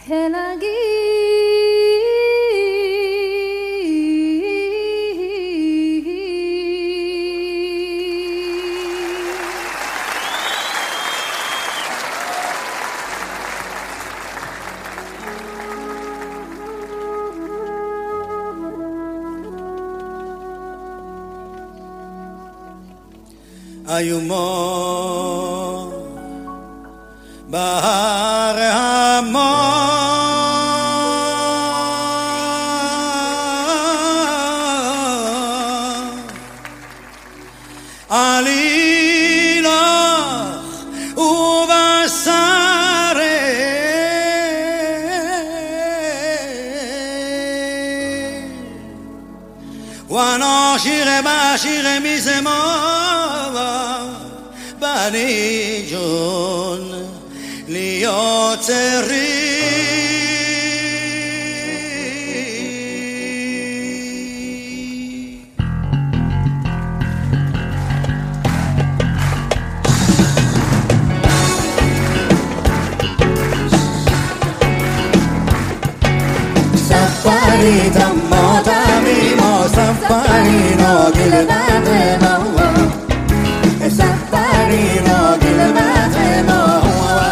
ایوما بهار اما علی لخ او بسره و ناشیغ بشیغ میزما بنی جون لیاتری سفری تما تمیما سفری ناگل نتما سفری ناگل نتما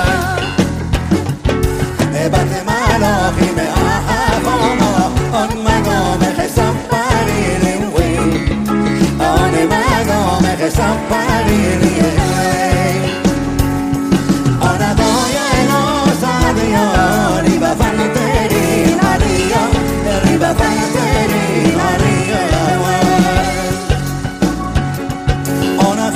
بد ملاقی به احقاما آن مقام سفری نوی آن مقام سفری نوی آن دای ناسادیانی و فنتری علیا ریبا فنتری علیا آن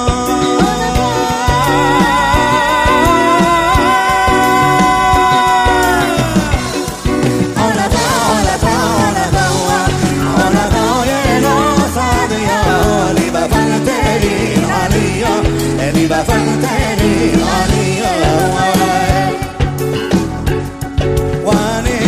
فانتني عليا واني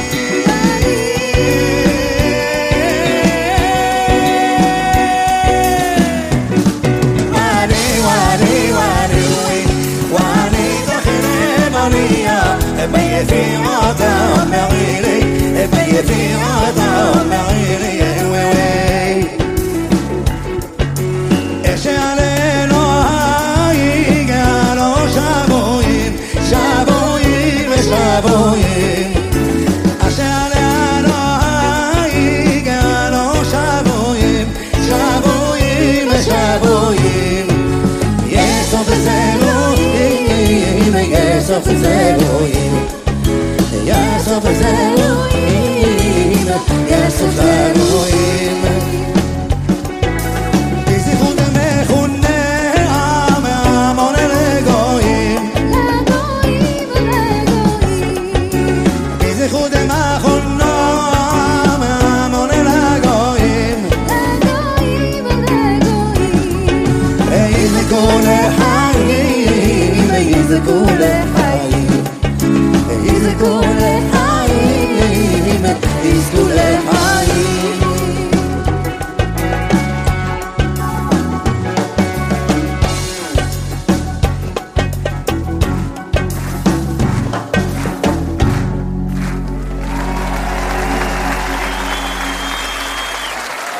واني واني واني واني دخل مانيا بي في غدا معيري بي في غدا معيري ايش علينا شبویم اشعل الهی گلو شبویم شبویم شبویم یسوف زلویم یسوف زلویم یسوف زلویم یسوف زلویم